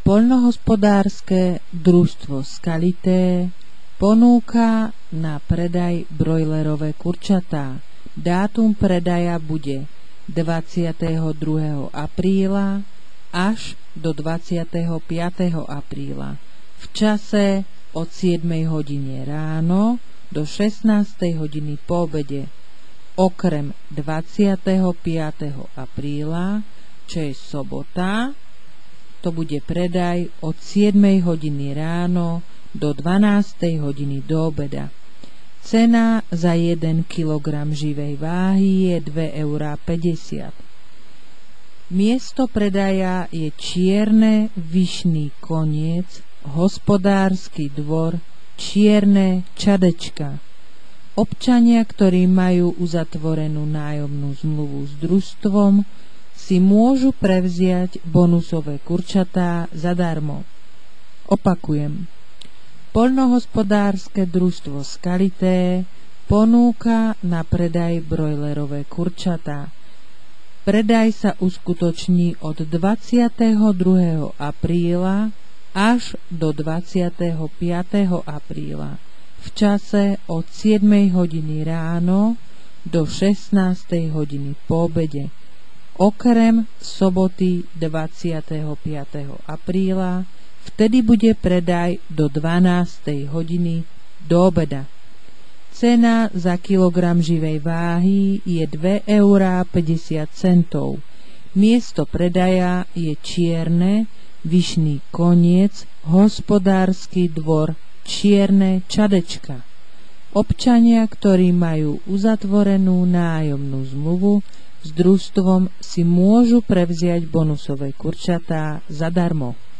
Poľnohospodárske družstvo Skalité ponúka na predaj brojlerové kurčatá. Dátum predaja bude 22. apríla až do 25. apríla v čase od 7 hodiny ráno do 16 hodiny po obede. Okrem 25. apríla, čo je sobota, to bude predaj od 7 hodiny ráno do 12 hodiny do obeda. Cena za 1 kg živej váhy je 2,50 €. Miesto predaja je Čierne Vyšný Koniec, Hospodársky dvor, Čierne Čadečka. Občania, ktorí majú uzatvorenú nájomnú zmluvu s družstvom, si môžu prevziať bonusové kurčatá zadarmo. Opakujem. Poľnohospodárske družstvo Skalité ponúka na predaj brojlerové kurčatá. Predaj sa uskutoční od 22. apríla až do 25. apríla v čase od 7 hodiny ráno do 16 hodiny po obede. Okrem soboty 25. apríla, vtedy bude predaj do 12 hodiny do obeda. Cena za kilogram živej váhy je 2,50 €. Miesto predaja je Čierne Vyšný Koniec, Hospodársky dvor, Čierne Čadečka. Občania, ktorí majú uzatvorenú nájomnú zmluvu s družstvom, si môžu prevziať bonusové kurčatá zadarmo.